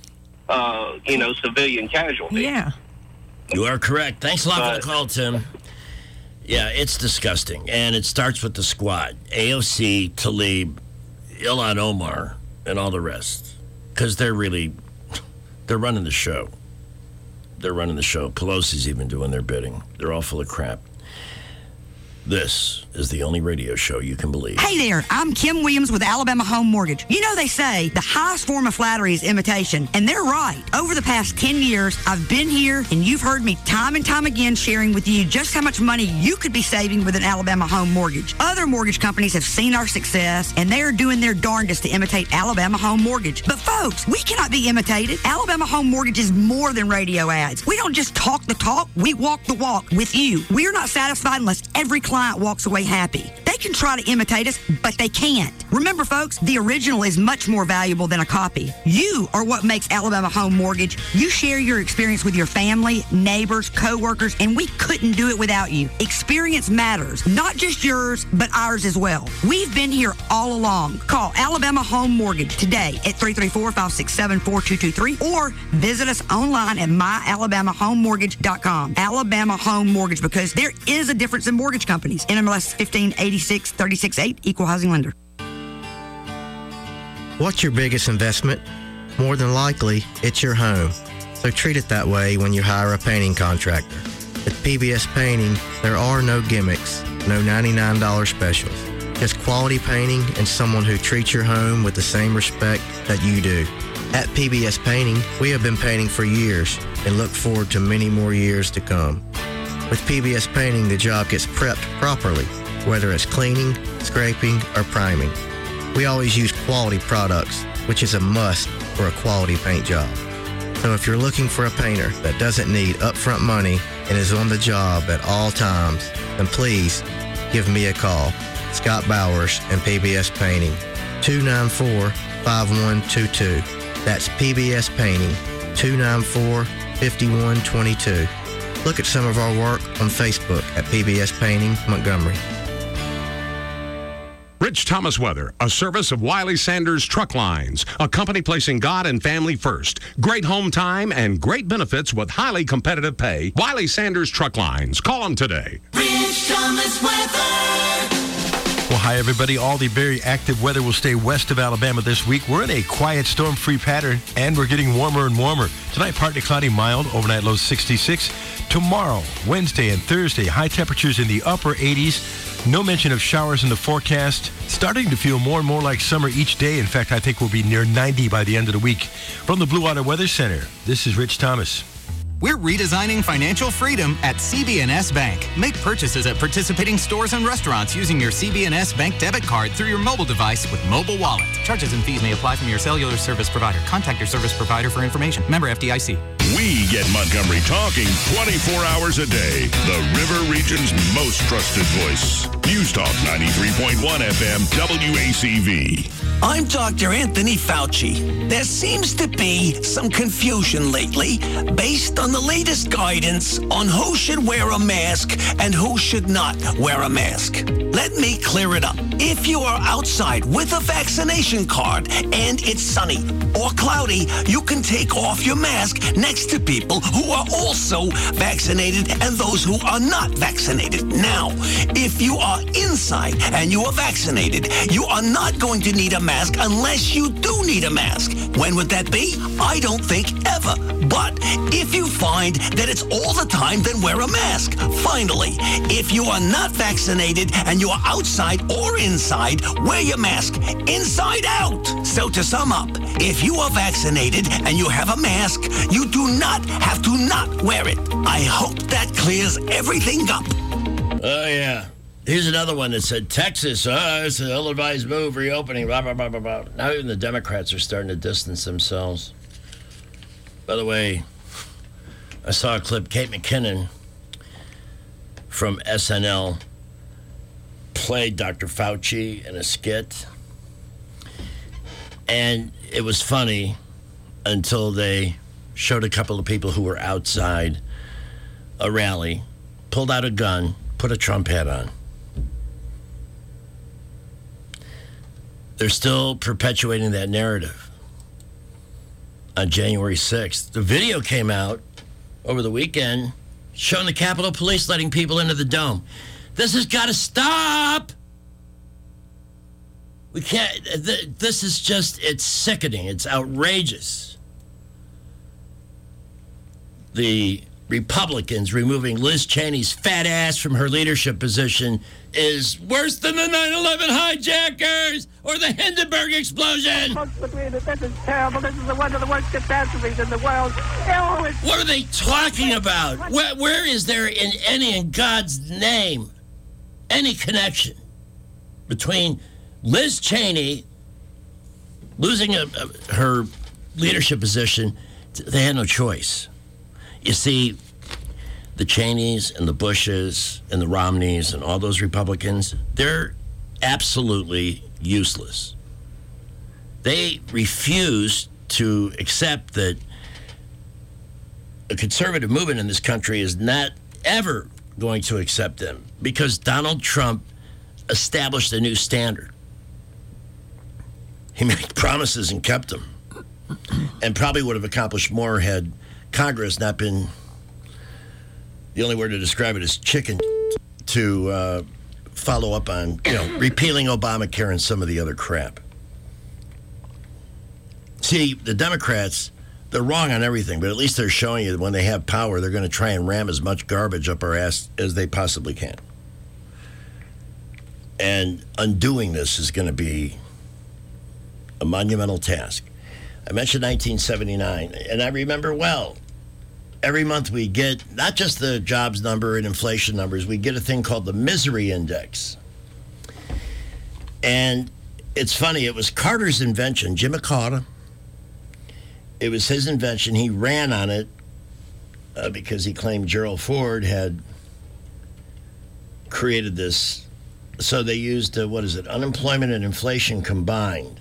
civilian casualties. Yeah. You are correct. Thanks a lot for the call, Tim. Yeah, it's disgusting. And it starts with the squad. AOC, Tlaib, Ilhan Omar, and all the rest. Because they're running the show. They're running the show. Pelosi's even doing their bidding. They're all full of crap. This is the only radio show you can believe. Hey there, I'm Kim Williams with Alabama Home Mortgage. They say the highest form of flattery is imitation, and they're right. Over the past 10 years, I've been here, and you've heard me time and time again sharing with you just how much money you could be saving with an Alabama Home Mortgage. Other mortgage companies have seen our success, and they are doing their darndest to imitate Alabama Home Mortgage. But folks, we cannot be imitated. Alabama Home Mortgage is more than radio ads. We don't just talk the talk, we walk the walk with you. We're not satisfied unless every client walks away happy. They can try to imitate us, but they can't. Remember, folks, the original is much more valuable than a copy. You are what makes Alabama Home Mortgage. You share your experience with your family, neighbors, co-workers, and we couldn't do it without you. Experience matters, not just yours, but ours as well. We've been here all along. Call Alabama Home Mortgage today at 334-567-4223 or visit us online at myalabamahomemortgage.com. Alabama Home Mortgage, because there is a difference in mortgage companies. NMLS 1586-368, Equal Housing Lender. What's your biggest investment? More than likely, it's your home. So treat it that way when you hire a painting contractor. At PBS Painting, there are no gimmicks, no $99 specials. Just quality painting and someone who treats your home with the same respect that you do. At PBS Painting, we have been painting for years and look forward to many more years to come. With PBS Painting, the job gets prepped properly, whether it's cleaning, scraping, or priming. We always use quality products, which is a must for a quality paint job. So if you're looking for a painter that doesn't need upfront money and is on the job at all times, then please give me a call. Scott Bowers and PBS Painting, 294-5122. That's PBS Painting, 294-5122. Look at some of our work on Facebook at PBS Painting Montgomery. Rich Thomas Weather, a service of Wiley Sanders Truck Lines, a company placing God and family first. Great home time and great benefits with highly competitive pay. Wiley Sanders Truck Lines. Call them today. Rich Thomas Weather. Well, hi, everybody. All the very active weather will stay west of Alabama this week. We're in a quiet storm-free pattern, and we're getting warmer and warmer. Tonight, partly cloudy, mild, overnight low 66. Tomorrow, Wednesday and Thursday, high temperatures in the upper 80s. No mention of showers in the forecast. Starting to feel more and more like summer each day. In fact, I think we'll be near 90 by the end of the week. From the Blue Water Weather Center, this is Rich Thomas. We're redesigning financial freedom at CB&S Bank. Make purchases at participating stores and restaurants using your CB&S Bank debit card through your mobile device with Mobile Wallet. Charges and fees may apply from your cellular service provider. Contact your service provider for information. Member FDIC. We get Montgomery talking 24 hours a day. The River Region's most trusted voice. News Talk 93.1 FM WACV. I'm Dr. Anthony Fauci. There seems to be some confusion lately based on the latest guidance on who should wear a mask and who should not wear a mask. Let me clear it up. If you are outside with a vaccination card and it's sunny or cloudy, you can take off your mask next to people who are also vaccinated and those who are not vaccinated. Now, if you are inside and you are vaccinated, you are not going to need a mask unless you do need a mask. When would that be? I don't think ever. But if you find that it's all the time, then wear a mask. Finally, if you are not vaccinated and you are outside or inside, wear your mask inside out. So to sum up, if you are vaccinated and you have a mask, you do not have to not wear it. I hope that clears everything up. Oh, yeah. Here's another one that said, Texas, it's an ill-advised move, reopening, blah, blah, blah, blah, blah. Now even the Democrats are starting to distance themselves. By the way, I saw a clip, Kate McKinnon from SNL played Dr. Fauci in a skit. And it was funny until they showed a couple of people who were outside a rally, pulled out a gun, put a Trump hat on. They're still perpetuating that narrative. On January 6th, the video came out over the weekend showing the Capitol Police letting people into the dome. This has got to stop. We can't, this is just, it's sickening. It's outrageous. The Republicans removing Liz Cheney's fat ass from her leadership position is worse than the 9/11 hijackers or the Hindenburg explosion. This is terrible. This is one of the worst catastrophes in the world. What are they talking about? Where is there in God's name any connection between Liz Cheney losing her leadership position? They had no choice. You see, the Cheneys and the Bushes and the Romneys and all those Republicans, they're absolutely useless. They refuse to accept that a conservative movement in this country is not ever going to accept them because Donald Trump established a new standard. He made promises and kept them, and probably would have accomplished more had Congress not been, the only word to describe it is chicken, to follow up on, repealing Obamacare and some of the other crap. See, the Democrats, they're wrong on everything, but at least they're showing you that when they have power, they're going to try and ram as much garbage up our ass as they possibly can. And undoing this is going to be a monumental task. I mentioned 1979, and I remember well, every month we get not just the jobs number and inflation numbers, we get a thing called the misery index. And it's funny, it was Carter's invention, Jimmy Carter. It was his invention. He ran on it because he claimed Gerald Ford had created this. So they used, unemployment and inflation combined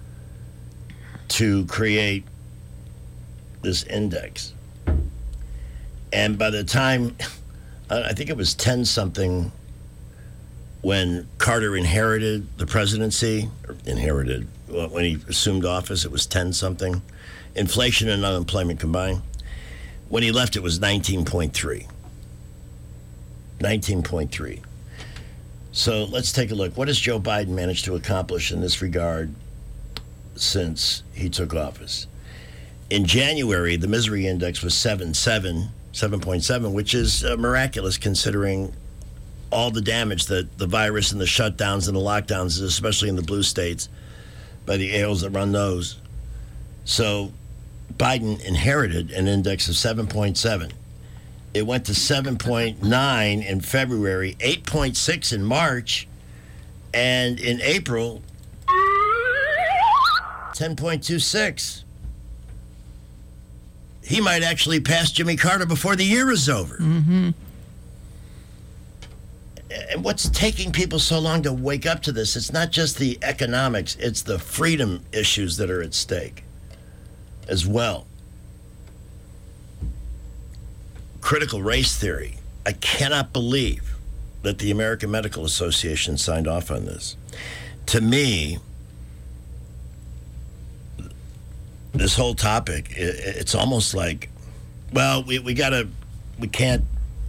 to create this index. And by the time, I think it was 10-something when Carter inherited the presidency, when he assumed office, it was 10-something. Inflation and unemployment combined. When he left, it was 19.3. 19.3. So let's take a look. What has Joe Biden managed to accomplish in this regard since he took office? In January, the misery index was 7.7, which is miraculous considering all the damage that the virus and the shutdowns and the lockdowns, especially in the blue states, by the AOs that run those. So Biden inherited an index of 7.7. It went to 7.9 in February, 8.6 in March, and in April, 10.26. He might actually pass Jimmy Carter before the year is over. Mm-hmm. And what's taking people so long to wake up to this? It's not just the economics, it's the freedom issues that are at stake as well. Critical race theory. I cannot believe that the American Medical Association signed off on this. To me, this whole topic, it's almost like, well, we can't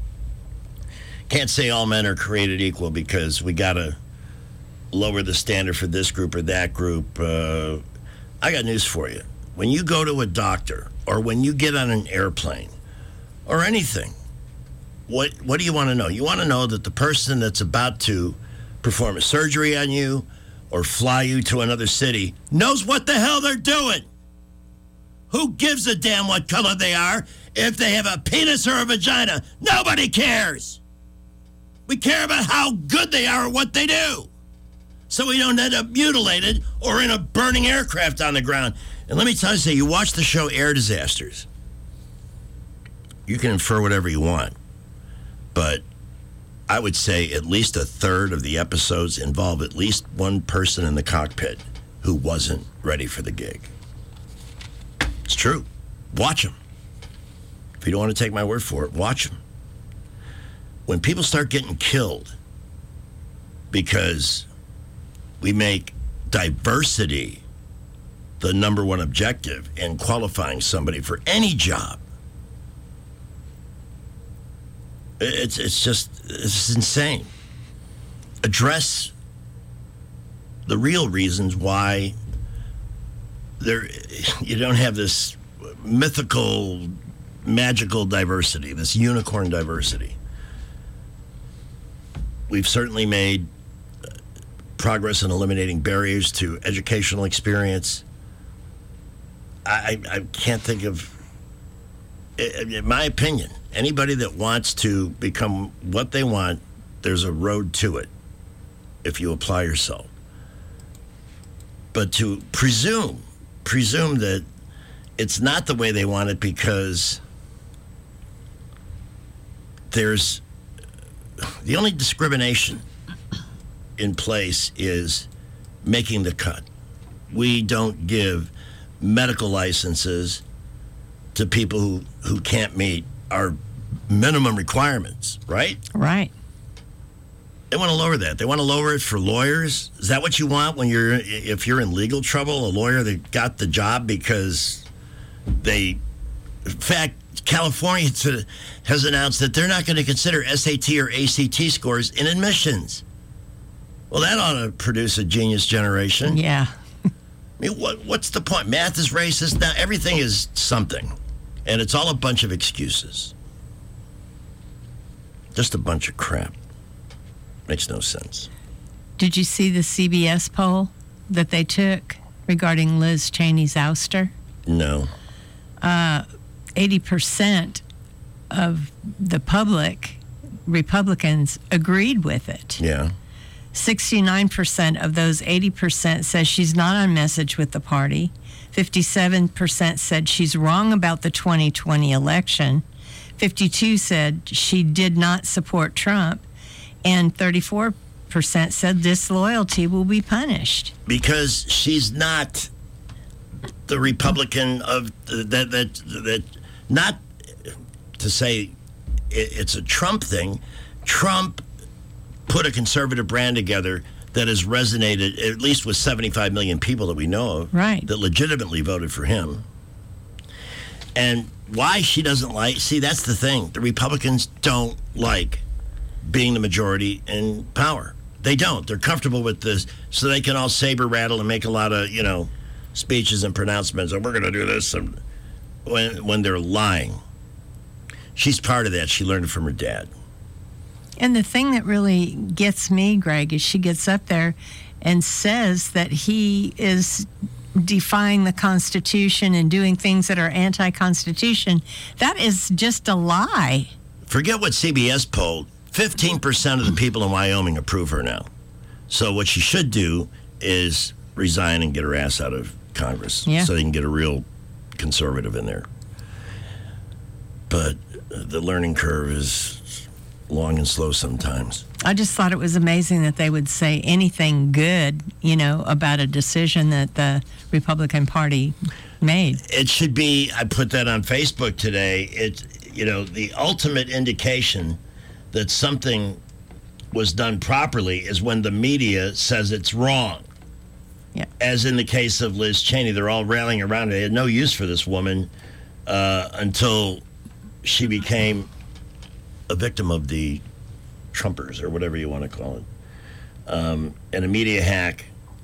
say all men are created equal because we got to lower the standard for this group or that group. I got news for you. When you go to a doctor or when you get on an airplane or anything, what do you want to know? You want to know that the person that's about to perform a surgery on you or fly you to another city knows what the hell they're doing. Who gives a damn what color they are if they have a penis or a vagina? Nobody cares. We care about how good they are or what they do, so we don't end up mutilated or in a burning aircraft on the ground. And let me tell you, you watch the show Air Disasters. You can infer whatever you want, but I would say at least a third of the episodes involve at least one person in the cockpit who wasn't ready for the gig. It's true. Watch them. If you don't want to take my word for it, watch them. When people start getting killed because we make diversity the number one objective in qualifying somebody for any job, it's insane. Address the real reasons why you don't have this mythical, magical diversity, this unicorn diversity. We've certainly made progress in eliminating barriers to educational experience. I can't think of, in my opinion, anybody that wants to become what they want, there's a road to it if you apply yourself. But to presume that it's not the way they want it because there's the only discrimination in place is making the cut. We don't give medical licenses to people who can't meet our minimum requirements, right? Right. They want to lower that. They want to lower it for lawyers. Is that what you want if you're in legal trouble? A lawyer that got the job because in fact, California has announced that they're not going to consider SAT or ACT scores in admissions. Well, that ought to produce a genius generation. Yeah. I mean, what's the point? Math is racist. Now everything is something, and it's all a bunch of excuses. Just a bunch of crap. Makes no sense. Did you see the CBS poll that they took regarding Liz Cheney's ouster? No. 80% of the public, Republicans, agreed with it. Yeah. 69% of those 80% says she's not on message with the party. 57% said she's wrong about the 2020 election. 52% said she did not support Trump. And 34% said disloyalty will be punished. Because she's not the Republican of that not to say it's a Trump thing. Trump put a conservative brand together that has resonated at least with 75 million people that we know of, right, that legitimately voted for him. And why she doesn't that's the thing. The Republicans don't like being the majority in power. They don't. They're comfortable with this, so they can all saber rattle and make a lot of, speeches and pronouncements. Oh, we're going to do this when they're lying. She's part of that. She learned it from her dad. And the thing that really gets me, Greg, is she gets up there and says that he is defying the Constitution and doing things that are anti-Constitution. That is just a lie. Forget what CBS polled. 15% of the people in Wyoming approve her now. So what she should do is resign and get her ass out of Congress so they can get a real conservative in there. But the learning curve is long and slow sometimes. I just thought it was amazing that they would say anything good, about a decision that the Republican Party made. It should be, I put that on Facebook today, the ultimate indication that something was done properly is when the media says it's wrong. Yeah. As in the case of Liz Cheney, they're all rallying around her. They had no use for this woman until she became a victim of the Trumpers, or whatever you want to call it. And a media hack.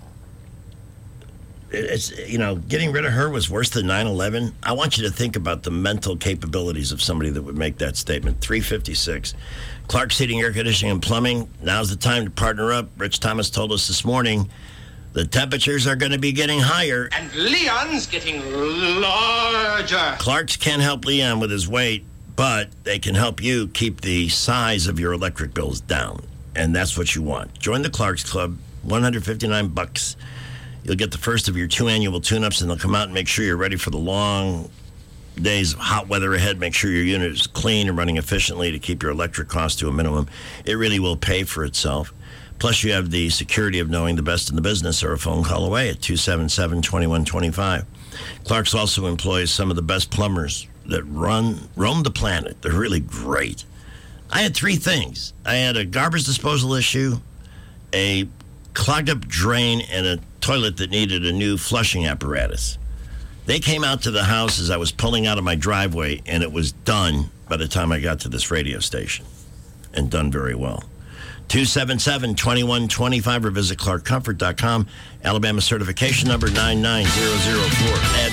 It's, getting rid of her was worse than 9/11. I want you to think about the mental capabilities of somebody that would make that statement. 356. Clark's Heating, Air Conditioning, and Plumbing. Now's the time to partner up. Rich Thomas told us this morning the temperatures are going to be getting higher. And Leon's getting larger. Clark's can't help Leon with his weight, but they can help you keep the size of your electric bills down. And that's what you want. Join the Clark's Club, $159. You'll get the first of your 2 annual tune-ups, and they'll come out and make sure you're ready for the long days of hot weather ahead. Make sure your unit is clean and running efficiently to keep your electric costs to a minimum. It really will pay for itself. Plus, you have the security of knowing the best in the business are a phone call away at 277-2125. Clark's also employs some of the best plumbers that roam the planet. They're really great. I had 3 things. I had a garbage disposal issue, a clogged up drain, and a toilet that needed a new flushing apparatus. They came out to the house as I was pulling out of my driveway, and it was done by the time I got to this radio station, and done very well. 277-2125 or visit clarkcomfort.com. Alabama certification number 99004. Add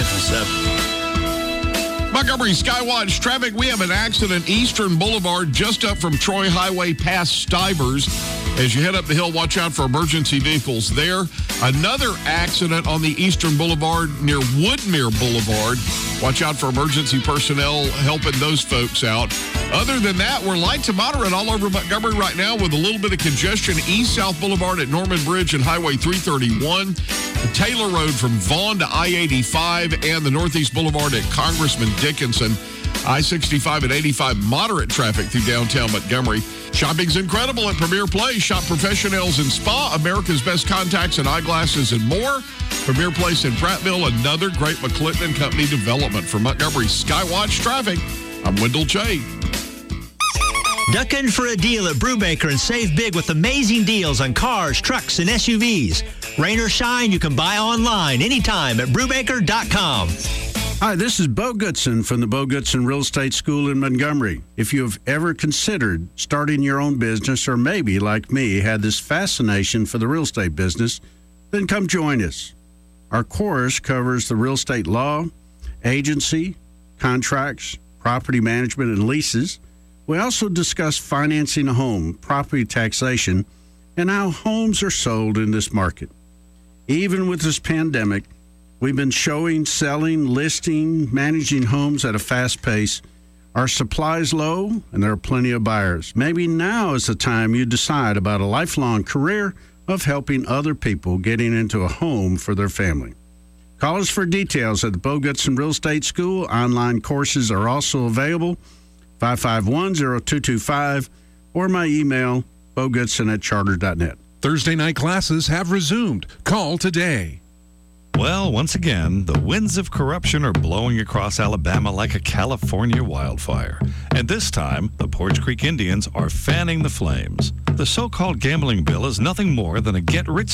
357. Montgomery Skywatch traffic. We have an accident Eastern Boulevard just up from Troy Highway past Stivers. As you head up the hill, watch out for emergency vehicles there. Another accident on the Eastern Boulevard near Woodmere Boulevard. Watch out for emergency personnel helping those folks out. Other than that, we're light to moderate all over Montgomery right now with a little bit of congestion. East-South Boulevard at Norman Bridge and Highway 331. The Taylor Road from Vaughn to I-85 and the Northeast Boulevard at Congressman Dickinson. I-65 and 85, moderate traffic through downtown Montgomery. Shopping's incredible at Premier Place. Shop Professionals and Spa, America's Best Contacts and Eyeglasses, and more. Premier Place in Prattville, another great McClinton & Company development. For Montgomery Skywatch Traffic, I'm Wendell Chade. Duck in for a deal at Brubaker and save big with amazing deals on cars, trucks, and SUVs. Rain or shine, you can buy online anytime at Brubaker.com. Hi, this is Bo Goodson from the Bo Goodson Real Estate School in Montgomery. If you have ever considered starting your own business, or maybe, like me, had this fascination for the real estate business, then come join us. Our course covers the real estate law, agency, contracts, property management, and leases. We also discuss financing a home, property taxation, and how homes are sold in this market. Even with this pandemic, we've been showing, selling, listing, managing homes at a fast pace. Our supply is low, and there are plenty of buyers. Maybe now is the time you decide about a lifelong career of helping other people getting into a home for their family. Call us for details at the Bo Goodson Real Estate School. Online courses are also available, 551-0225, or my email, bogoodson@charter.net. Thursday night classes have resumed. Call today. Well, once again, the winds of corruption are blowing across Alabama like a California wildfire. And this time, the Porch Creek Indians are fanning the flames. The so-called gambling bill is nothing more than a get-rich